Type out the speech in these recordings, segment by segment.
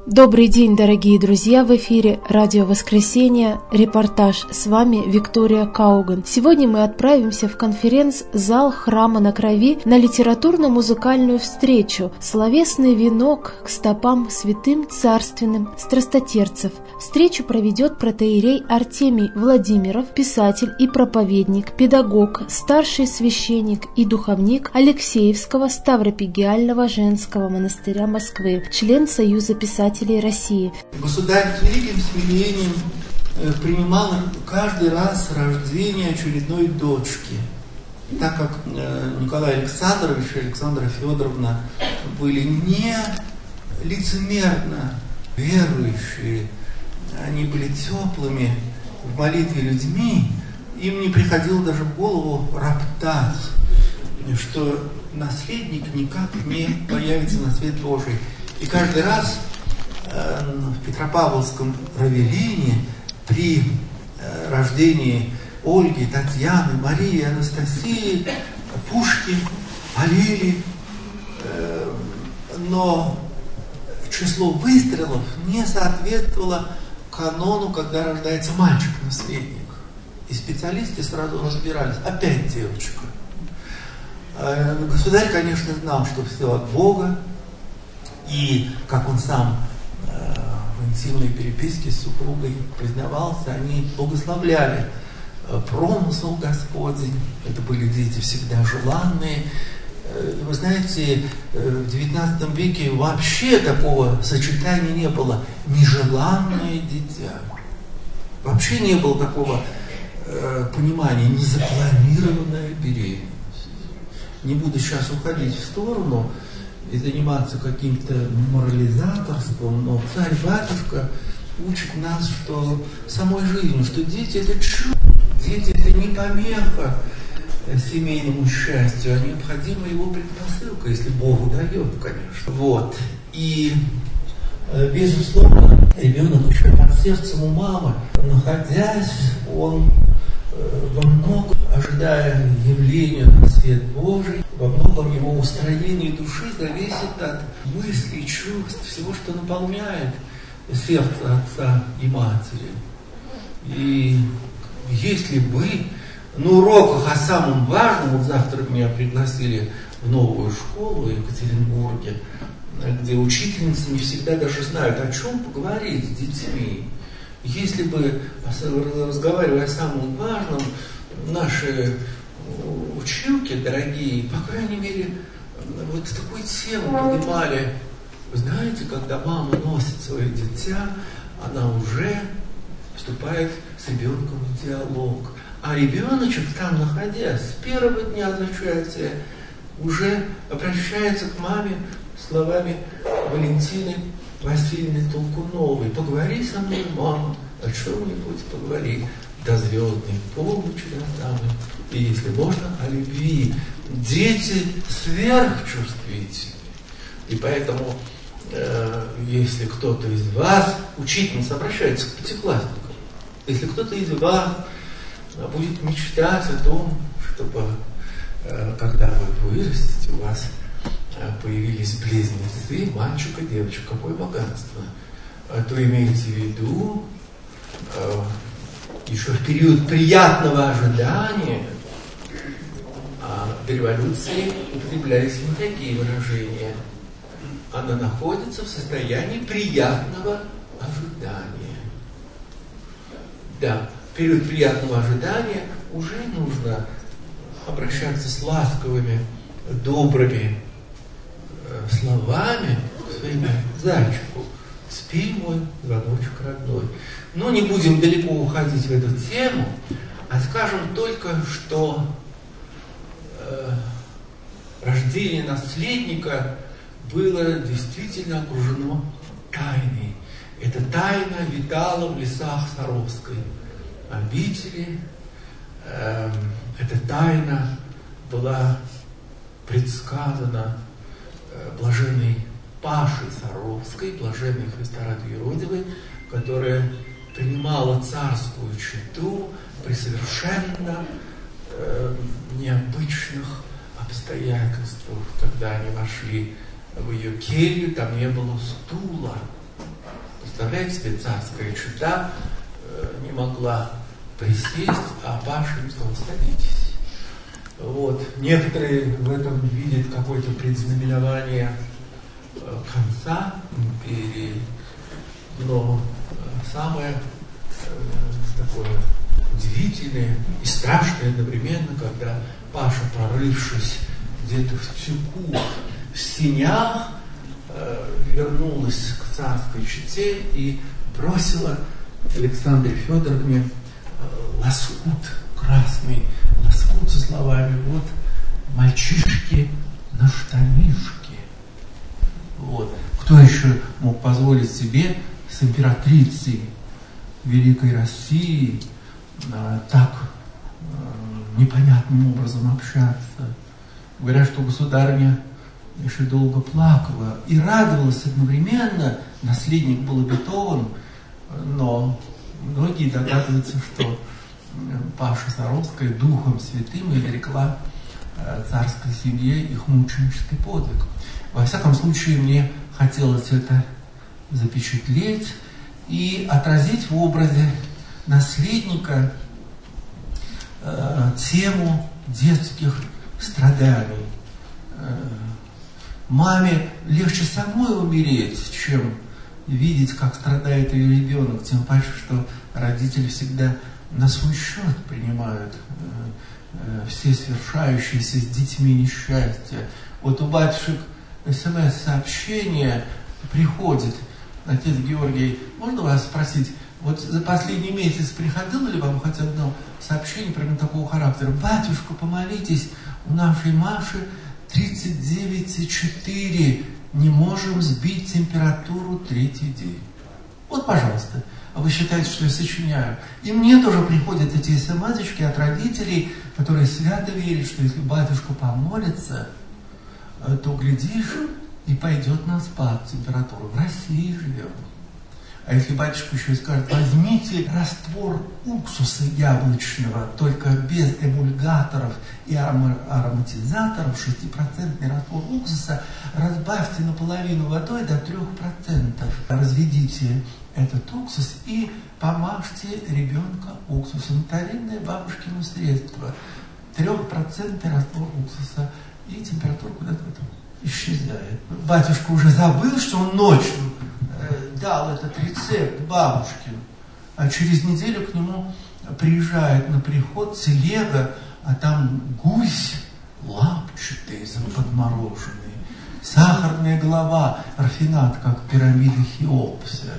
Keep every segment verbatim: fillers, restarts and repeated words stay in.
Добрый день, дорогие друзья! В эфире Радио Воскресенье, репортаж. С вами Виктория Кауган. Сегодня мы отправимся в конференц-зал Храма на Крови на литературно-музыкальную встречу «Словесный венок к стопам святым царственным страстотерцев». Встречу проведет протоиерей Артемий Владимиров, писатель и проповедник, педагог, старший священник и духовник Алексеевского Ставропигиального женского монастыря Москвы, член Союза писателей России. Государь с великим смирением принимал каждый раз рождение очередной дочки, так как Николай Александрович и Александра Федоровна были не лицемерно верующие, они были теплыми в молитве людьми, им не приходило даже в голову роптать, что наследник никак не появится на свет Божий. И каждый раз в Петропавловском Равелине при рождении Ольги, Татьяны, Марии, Анастасии пушки полили, но число выстрелов не соответствовало канону, когда рождается мальчик-наследник. И специалисты сразу разбирались. Опять девочка. Государь, конечно, знал, что все от Бога, и как он сам в интимной переписке с супругой признавался, они благословляли промысл Господень. Это были дети всегда желанные. Вы знаете, в девятнадцатом веке вообще такого сочетания не было. Нежеланное дитя. Вообще не было такого э, понимания. Незапланированная беременность. Не буду сейчас уходить в сторону и заниматься каким-то морализаторством, но царь-батюшка учит нас, что самой жизнью, что дети это чудо, дети это не помеха семейному счастью, а необходима его предпосылка, если Богу дает, конечно. Вот. И, безусловно, ребенок еще под сердцем у мамы, находясь, он во многом, ожидая явления на свет Божий, во многом его устроение души зависит от мыслей, чувств, всего, что наполняет сердце отца и матери. И если бы на уроках о самом важном, вот завтра меня пригласили в новую школу в Екатеринбурге, где учительницы не всегда даже знают, о чем поговорить с детьми. Если бы, разговаривая о самом важном, наши училки дорогие, по крайней мере, вот такую тему поднимали. Вы знаете, когда мама носит свое дитя, она уже вступает с ребенком в диалог. А ребеночек там, находясь, с первого дня зачатия, уже обращается к маме словами Валентины Васильевны Толкуновой: «Поговори со мной, мама, о чем-нибудь поговори, до звездной полночи до самой, и, если можно, о любви». Дети сверхчувствительны. И поэтому, э, если кто-то из вас, учительница обращается к пятиклассникам, если кто-то из вас будет мечтать о том, чтобы, э, когда вы вырастете, у вас появились близнецы, мальчик и девочка, какое богатство, то имейте в виду, еще в период приятного ожидания, а до революции употреблялись не такие выражения. Она находится в состоянии приятного ожидания. Да, в период приятного ожидания уже нужно обращаться с ласковыми, добрыми словами к своему зайчику: «Спи, мой звоночек родной». Но не будем далеко уходить в эту тему, а скажем только, что э, рождение наследника было действительно окружено тайной. Эта тайна витала в лесах Саровской обители. Э, эта тайна была предсказана блаженной Пашей Саровской, блаженной Христорадой Еродивой, которая принимала царскую чету при совершенно э, необычных обстоятельствах. Когда они вошли в ее келью, там не было стула, представляете себе, царская чета не могла присесть, а Паша им сказал: садитесь. Вот. Некоторые в этом видят какое-то предзнаменование конца империи, но самое такое удивительное и страшное одновременно, когда Паша, прорывшись где-то в тюку, в сенях, вернулась к царской чете и бросила Александре Федоровне лоскут красный, лоскут со словами: вот мальчишки на штанишке. Вот. Кто еще мог позволить себе с императрицей Великой России э, так э, непонятным образом общаться? Говорят, что государыня еще долго плакала и радовалась одновременно. Наследник был обетован, но многие догадываются, что Паша Саровская духом святым изрекла царской семье их мученический подвиг. Во всяком случае, мне хотелось это запечатлеть и отразить в образе наследника э, тему детских страданий. Э, маме легче самой умереть, чем видеть, как страдает ее ребенок, тем паче, что родители всегда на свой счет принимают э, э, все свершающиеся с детьми несчастья. Вот у батюшек смс-сообщение приходит: отец Георгий, можно вас спросить, вот за последний месяц приходило ли вам хоть одно сообщение примерно такого характера: батюшка, помолитесь, у нашей Маши тридцать девять и четыре, не можем сбить температуру третий день. Вот, пожалуйста. А вы считаете, что я сочиняю? И мне тоже приходят эти смс-очки от родителей, которые свято верят, что если батюшка помолится, то, глядишь, и пойдет на спад температура. В России живем. А если батюшка еще и скажет: возьмите раствор уксуса яблочного, только без эмульгаторов и ароматизаторов, шестипроцентный раствор уксуса, разбавьте наполовину водой до трех процентов. Разведите этот уксус и помажьте ребенка уксусом. Старинное бабушкино средство. Трехпроцентный раствор уксуса. И температура куда-то потом исчезает. Батюшка уже забыл, что он ночью э, дал этот рецепт бабушке, а через неделю к нему приезжает на приход телега, а там гусь лапчатый, подмороженный, сахарная голова, рафинат, как пирамида Хеопса,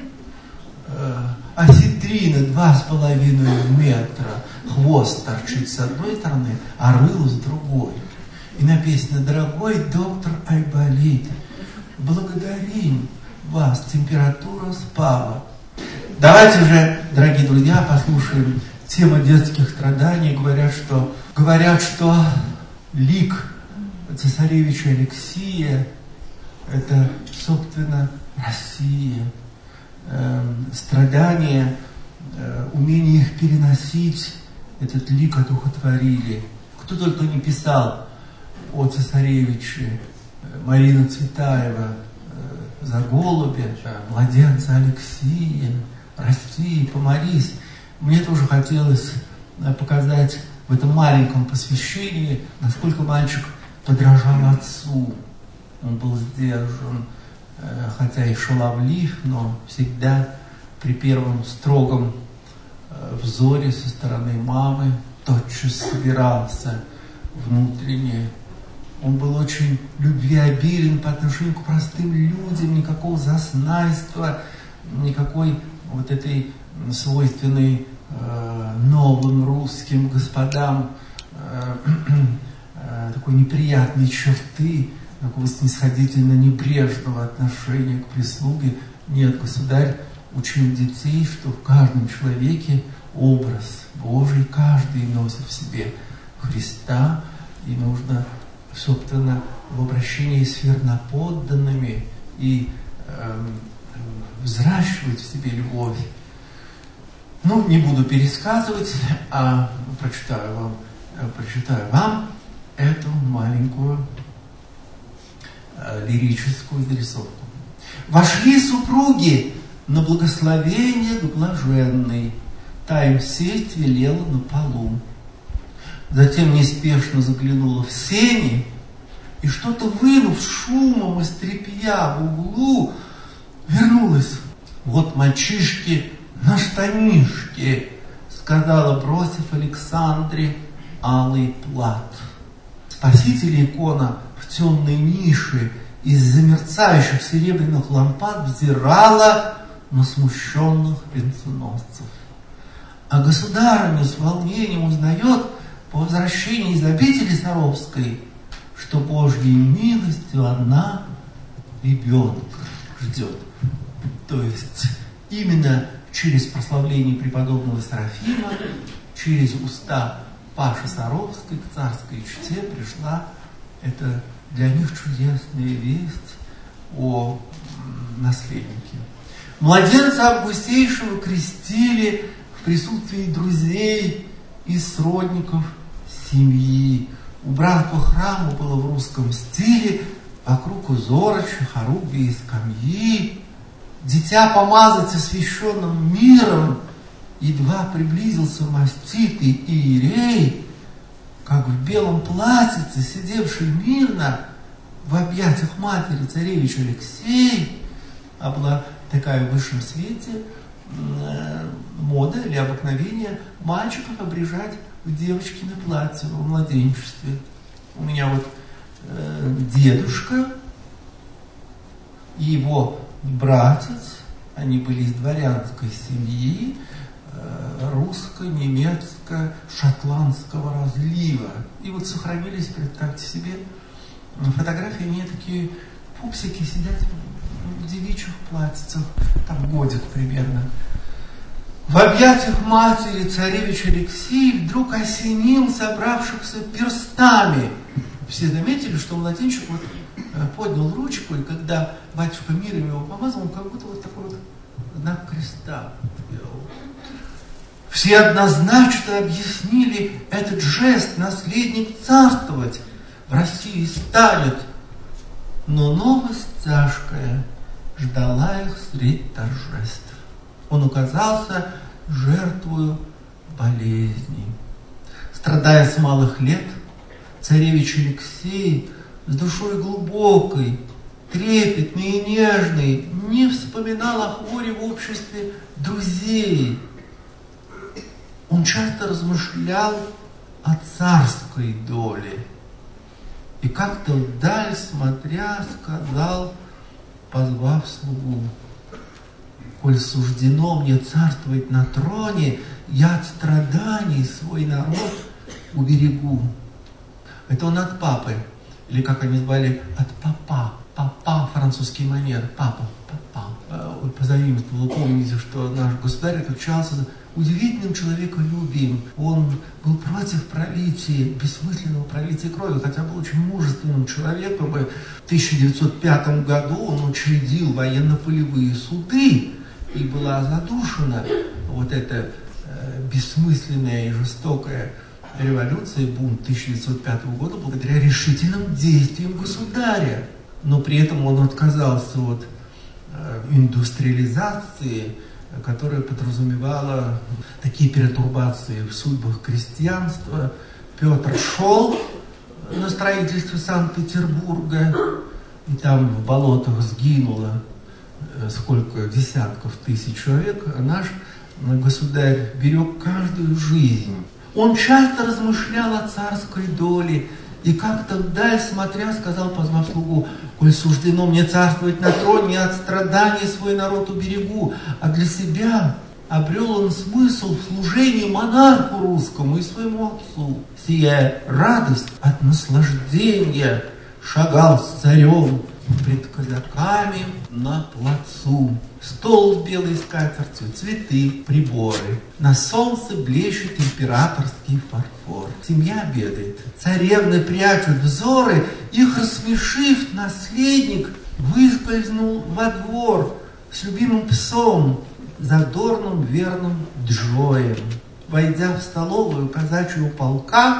э, осетрина два с половиной метра, хвост торчит с одной стороны, а рыло с другой. И написано: дорогой доктор Айболит, благодарим вас, температура спала. Давайте же, дорогие друзья, послушаем тему детских страданий. Говорят, что, говорят, что лик цесаревича Алексия – это, собственно, Россия. Э, страдания, э, умение их переносить, этот лик одухотворили. Кто только не писал о цесаревиче: Марина Цветаева, за голубя, младенца Алексия, расти, помолись. Мне тоже хотелось показать в этом маленьком посвящении, насколько мальчик подражал отцу. Он был сдержан, хотя и шаловлив, но всегда при первом строгом взоре со стороны мамы тотчас собирался внутренне. Он был очень любвеобилен по отношению к простым людям, никакого зазнайства, никакой вот этой свойственной э, новым русским господам э, э, такой неприятной черты, такого снисходительно-небрежного отношения к прислуге. Нет, государь учил детей, что в каждом человеке образ Божий, каждый носит в себе Христа, и нужно, собственно, в обращении с верноподданными и э, взращивать в себе любовь. Ну, не буду пересказывать, а прочитаю вам, прочитаю вам эту маленькую э, лирическую зарисовку. Вошли супруги на благословение к блаженной, та им сесть велела на полу. Затем неспешно заглянула в сени и, что-то вынув шумом из тряпья в углу, вернулась. «Вот мальчишки на штанишке», — сказала, бросив Александре алый плат. Спаситель икона в темной нише из замерцающих серебряных лампад взирала на смущенных венценосцев. А государыня с волнением узнает по возвращении из обители Саровской, что Божьей милостью она ребенка ждет. То есть именно через прославление преподобного Серафима, через уста Паши Саровской к царской чете пришла эта для них чудесная весть о наследнике. Младенца Августейшего крестили в присутствии друзей и сродников семьи. Убранство храма было в русском стиле, вокруг узорочи, хоругви и скамьи. Дитя помазать освященным миром едва приблизился маститый иерей, как в белом платьице, сидевший мирно в объятиях матери царевич Алексей, а была такая в высшем свете э, мода или обыкновение мальчиков обрежать в девочкино платье в младенчестве. У меня вот э, дедушка и его братец, они были из дворянской семьи, э, русско-немецко-шотландского разлива. И вот сохранились, представьте себе, фотографии, они такие пупсики сидят в девичьих платьицах, там годик примерно. В объятиях матери царевич Алексей вдруг осенил собравшихся перстами. Все заметили, что младенчик вот поднял ручку, и когда батюшка миром его помазал, он как будто вот такой вот знак креста делал. Все однозначно объяснили этот жест: наследник царствовать в России станет. Но новость тяжкая ждала их средь торжеств. Он оказался жертвою болезней. Страдая с малых лет, царевич Алексей с душой глубокой, трепетной и нежной не вспоминал о хворе в обществе друзей. Он часто размышлял о царской доле. И как-то вдаль смотря сказал, позвав слугу: «Коль суждено мне царствовать на троне, я от страданий свой народ уберегу». Это он от папы, или как они звали, от папа. Папа, французский манер, папа, папа. Позаимствовал, помните, что наш государь отличался удивительным человеколюбием. Он был против пролития, бессмысленного пролития крови, хотя был очень мужественным человеком. В тысяча девятьсот пятом году он учредил военно-полевые суды, и была задушена вот эта э, бессмысленная и жестокая революция, бунт тысяча девятьсот пятого года, благодаря решительным действиям государя. Но при этом он отказался от э, индустриализации, которая подразумевала такие перетурбации в судьбах крестьянства. Петр шел на строительство Санкт-Петербурга, и там в болотах сгинуло сколько десятков тысяч человек, а наш государь берег каждую жизнь. Он часто размышлял о царской доле, и как-то вдаль смотря сказал, позвав слугу: «Коль суждено мне царствовать на троне, от страданий свой народ уберегу». А для себя обрел он смысл в служении монарху русскому и своему отцу. Сия радость от наслаждения шагал с царем пред казаками на плацу. Стол с белой скатертью, цветы, приборы. На солнце блещет императорский фарфор. Семья обедает. Царевны прячут взоры. Их рассмешив, наследник выскользнул во двор с любимым псом, задорным верным Джоем. Войдя в столовую казачьего полка,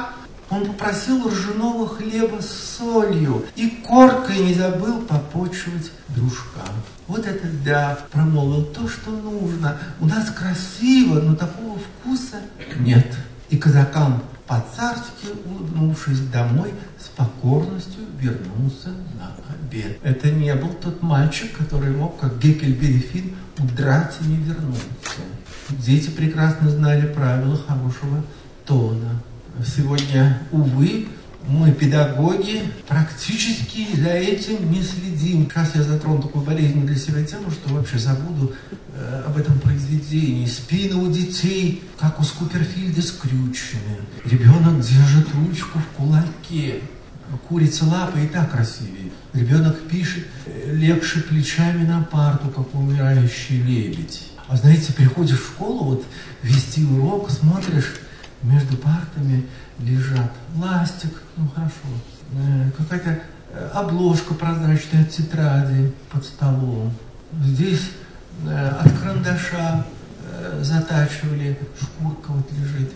Он попросил ржаного хлеба с солью и коркой не забыл попочивать дружка. Вот это да, промолвил то, что нужно. У нас красиво, но такого вкуса нет. И казакам по-царски, улыбнувшись домой, с покорностью вернулся на обед. Это не был тот мальчик, который мог, как Геккельбери Финн, удрать и не вернуться. Дети прекрасно знали правила хорошего тона. Сегодня, увы, мы, педагоги, практически за этим не следим. Сейчас я затрону такую болезненную для себя тему, что вообще забуду э, об этом произведении. Спины у детей, как у Скуперфильда, скрючены. Ребенок держит ручку в кулаке. Курица лапы и так красивее. Ребенок пишет э, легче плечами на парту, как умирающий лебедь. А знаете, приходишь в школу, вот вести урок, смотришь, между партами лежат ластик, ну хорошо, э, какая-то обложка прозрачная от тетради под столом. Здесь э, от карандаша э, затачивали, шкурка вот лежит.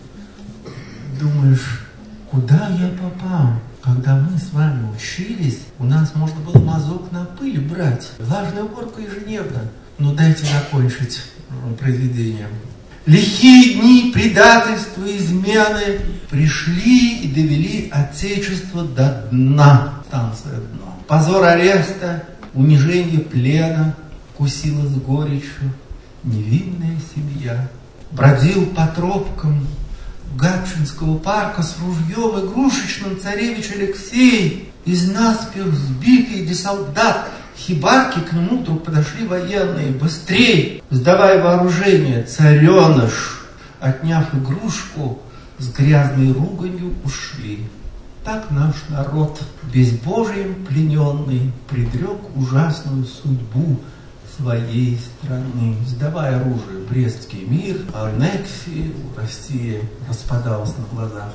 Думаешь, куда я попал? Когда мы с вами учились, у нас можно было мазок на пыль брать. Влажная уборка ежедневно. Ну дайте закончить э, произведение. Лихие дни предательства и измены пришли и довели отечество до дна. Станция дно. Позор ареста, унижение плена кусила с горечью невинная семья. Бродил по тропкам Гатчинского парка с ружьем игрушечным царевич Алексей. Из наспех сбитый де солдат хибарки к нему вдруг подошли военные. Быстрей, сдавай вооружение, цареныш. Отняв игрушку, с грязной руганью ушли. Так наш народ, безбожием плененный, предрек ужасную судьбу своей страны. Сдавая оружие, Брестский мир, аннексии, Россия распадалась на глазах,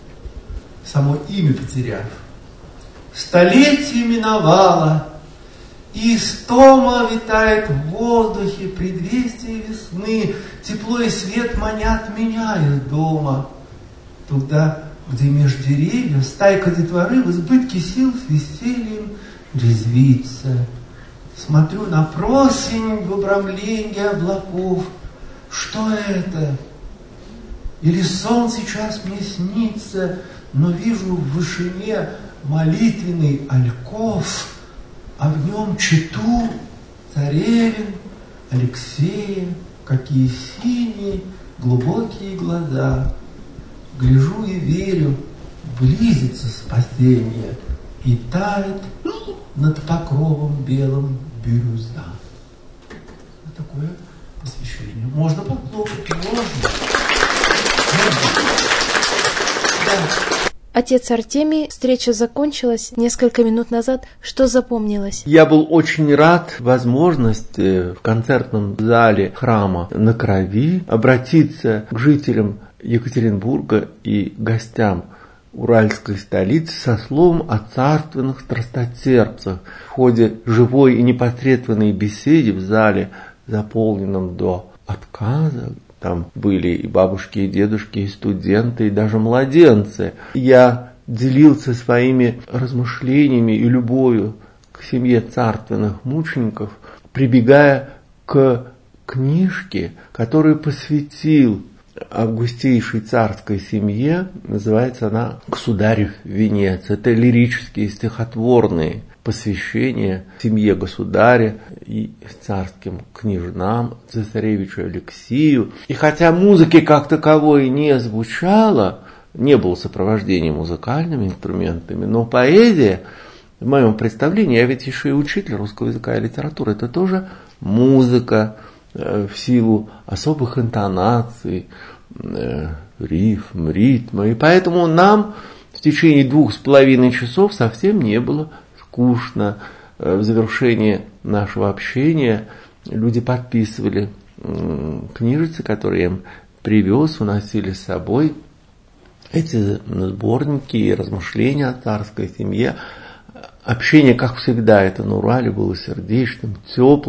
само имя потеряв. Столетие миновало, и истома витает в воздухе, предвестие весны. Тепло и свет манят меня из дома. Туда, где меж деревьев стайка детворы в избытке сил с весельем резвится. Смотрю на просень в обрамлении облаков. Что это? Или сон сейчас мне снится, но вижу в вышине молитвенный альков, а в нем чету царевин, Алексея, какие синие, глубокие глаза. Гляжу и верю, близится спасение, и тает над покровом белым бирюза. Вот такое посвящение. Можно похлопать, можно. Да. Отец Артемий, встреча закончилась несколько минут назад. Что запомнилось? Я был очень рад возможности в концертном зале храма на Крови обратиться к жителям Екатеринбурга и гостям уральской столицы со словом о царственных страстотерпцах. В ходе живой и непосредственной беседы в зале, заполненном до отказа, там были и бабушки, и дедушки, и студенты, и даже младенцы. Я делился своими размышлениями и любовью к семье царственных мучеников, прибегая к книжке, которую посвятил августейшей царской семье. Называется она «Государев венец». Это лирические, стихотворные посвящения семье государя и царским княжнам, цесаревичу Алексею. И хотя музыки как таковой не звучало, не было сопровождения музыкальными инструментами, но поэзия, в моем представлении, я ведь еще и учитель русского языка и литературы, это тоже музыка в силу особых интонаций, рифм, ритма. И поэтому нам в течение двух с половиной часов совсем не было скучно. В завершении нашего общения люди подписывали книжицы, которые я им привез, уносили с собой. Эти сборники и размышления о царской семье. Общение, как всегда, это на Урале было сердечным, теплым.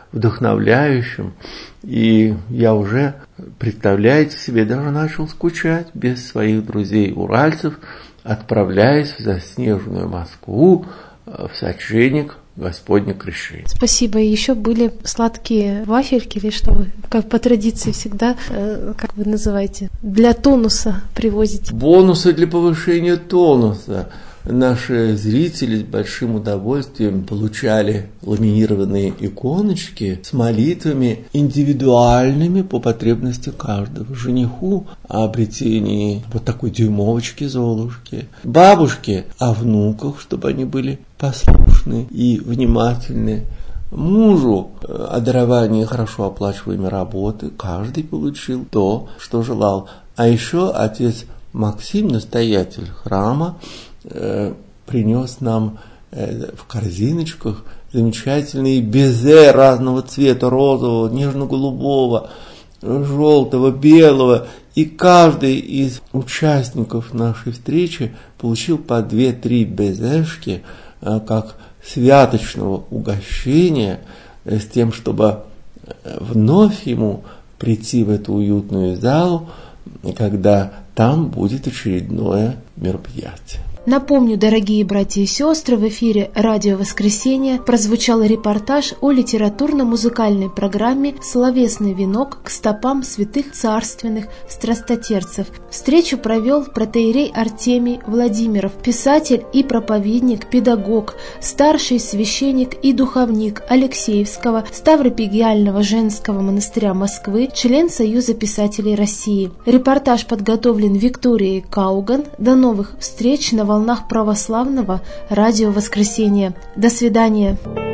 вдохновляющим. И я уже, представляете себе, даже начал скучать без своих друзей-уральцев, отправляясь в заснеженную Москву, в сочельник Господне крещения. Спасибо. И еще были сладкие вафельки, или что вы, как по традиции всегда, э, как вы называете, для тонуса привозите? Бонусы для повышения тонуса. Наши зрители с большим удовольствием получали ламинированные иконочки с молитвами индивидуальными по потребности каждого. Жениху о обретении вот такой дюймовочки Золушки, бабушке о внуках, чтобы они были послушны и внимательны, мужу о даровании хорошо оплачиваемой работы. Каждый получил то, что желал. А еще отец Максим, настоятель храма, принес нам в корзиночках замечательные безе разного цвета, розового, нежно-голубого, желтого, белого. И каждый из участников нашей встречи получил по две-три безешки как святочного угощения с тем, чтобы вновь ему прийти в эту уютную залу, когда там будет очередное мероприятие. Напомню, дорогие братья и сестры, в эфире «Радио Воскресенье» прозвучал репортаж о литературно-музыкальной программе «Словесный венок к стопам святых царственных страстотерцев». Встречу провел протоиерей Артемий Владимиров, писатель и проповедник, педагог, старший священник и духовник Алексеевского Ставропигиального женского монастыря Москвы, член Союза писателей России. Репортаж подготовлен Викторией Кауган. До новых встреч на волнах православного радио «Воскресенье». До свидания.